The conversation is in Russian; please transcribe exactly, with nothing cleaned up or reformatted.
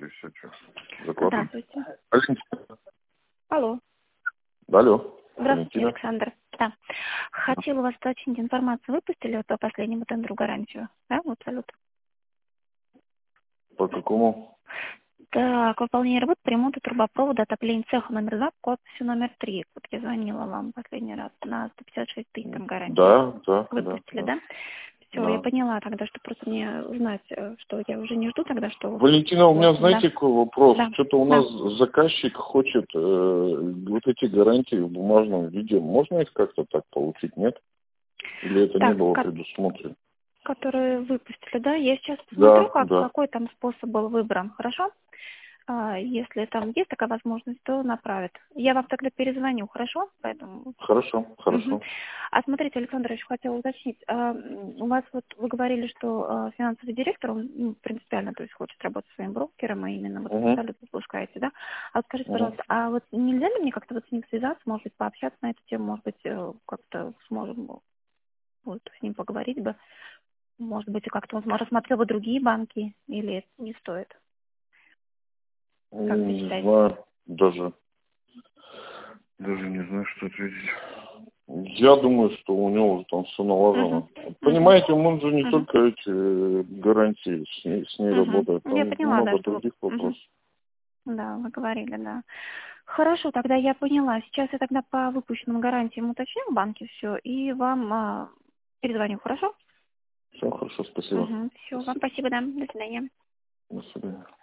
еще что. Закладываем. Здравствуйте. Валентина. Алло. Алло. Здравствуйте, Валентина. Александр. Да. Хотела у вас уточнить информацию. Выпустили вот по последнему тендеру гарантию? Да, вот абсолютно. По какому? Так, выполнение работ по ремонту трубопровода отопления цеха номер два, код все номер три. Вот я звонила вам последний раз на сто пятьдесят шесть тысяч там гарантии. Да, да, Выпустили, да. да? Все, да. я поняла тогда, что просто мне узнать, э, что я уже не жду тогда, что... Валентина, у меня, Вот, знаете, да. какой вопрос? Да. Что-то у Да. нас заказчик хочет э, вот эти гарантии в бумажном виде. Можно их как-то так получить, нет? Или это не Так, было ко- предусмотрено? которые выпустили, да? Я сейчас посмотрю, Да, как, да. какой там способ был выбран, хорошо? А, если там есть такая возможность, то направят. Я вам тогда перезвоню, хорошо? Поэтому... Хорошо, Мгм. хорошо. А смотрите, Александр, еще хотела уточнить. А, м, у вас вот, вы говорили, что а, финансовый директор, он ну, принципиально, то есть хочет работать своим брокером, и именно вот Угу. абсолютно выпускаете, да? А вот скажите, Угу. пожалуйста, а вот нельзя ли мне как-то вот с ним связаться, может быть, пообщаться на эту тему, может быть, э, как-то сможем вот, с ним поговорить бы? Может быть, и как-то он рассмотрел бы другие банки, или это не стоит? Как вы Не считаете? знаю, даже, даже не знаю, что ответить. Я думаю, что у него уже там все налажено. Угу. Понимаете, он же не Угу. только эти э, гарантии с ней, с ней Угу. работает, Я там поняла, да, много что вы... других Угу. вопросов. Да, вы говорили, да. Хорошо, тогда я поняла. Сейчас я тогда по выпущенным гарантиям уточню в банке все и вам а, перезвоню, хорошо? Все хорошо, спасибо. Угу. Все, вам Спасибо. спасибо, да. До свидания. До свидания.